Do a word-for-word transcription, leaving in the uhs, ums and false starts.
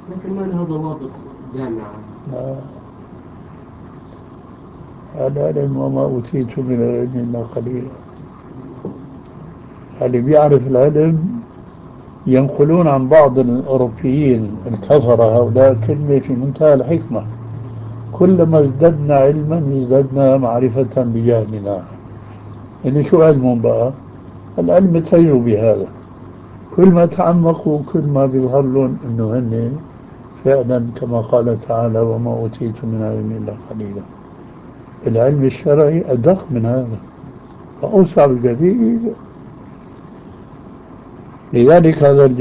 لكن ما لها ضوابط جامعة. آه، العلم وما أوتيت من العلم إلا قليلا. اللي بيعرف العلم ينقلون عن بعض الأوروبيين الكفرة هؤلاء كلمة في منتهى الحكمة: كلما ازددنا علما ازددنا معرفة بجهلنا. يعني شو علمهم بقى؟ العلم التجربي هذا. كل ما تعمقوا كل ما بيظهر لهم انه هن فعلا كما قال تعالى: وما اوتيت من علم الا قليلا. العلم الشرعي ادق من هذا فاوسع بكثير. لذلك هذا